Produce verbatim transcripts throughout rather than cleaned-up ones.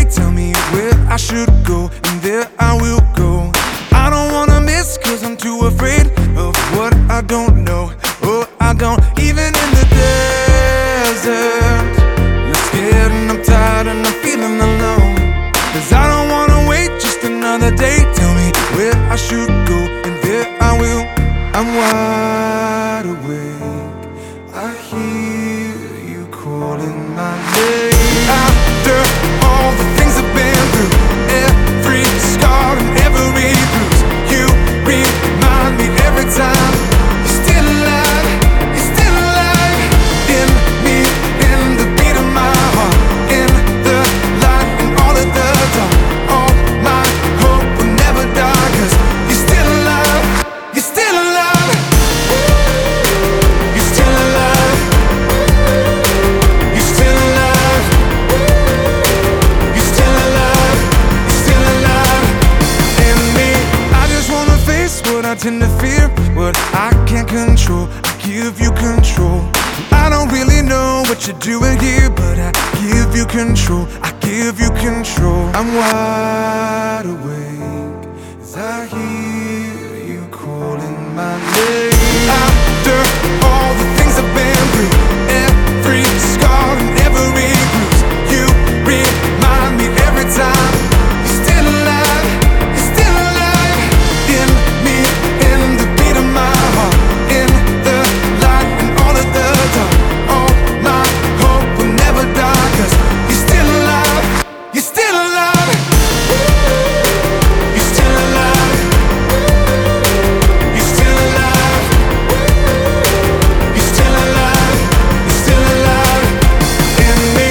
tell me where I should go, and there I will go. I don't wanna miss, cause I'm too afraid of what I don't know. Oh, I don't, even in the desert. You're scared and I'm tired and I'm feeling alone. Cause I don't wanna wait just another day. Tell me where I should go, and there I will. I'm wide awake, I hear you calling my name. After all the things I've been through, every scar and every bruise, you remind me every time. You're still alive, you're still alive. In me, in the beat of my heart, in the light and all of the dark. All my hope will never die, cause you're still alive, you're still alive. You're still alive. You're still alive. You're still alive. You're still alive. In me, I just wanna face what I tend to fear, what I can't control. I give you control. I don't really know what you're doing here, but I give you control. I give you control. I'm wide awake as I hear you calling my name. After all the things I've been through, every scar and every bruise, you remind me every time. You're still alive, you're still alive. In me, in the beat of my heart, in the light and all of the dark. All my hope will never die, cause you're still alive, you're still alive. You're still alive. You're still alive. You're still alive. You're still alive. In me.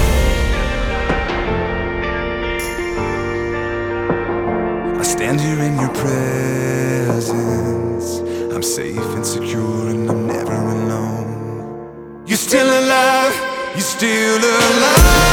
I stand here in your presence. I'm safe and secure and I'm never alone. You're still alive. You're still alive.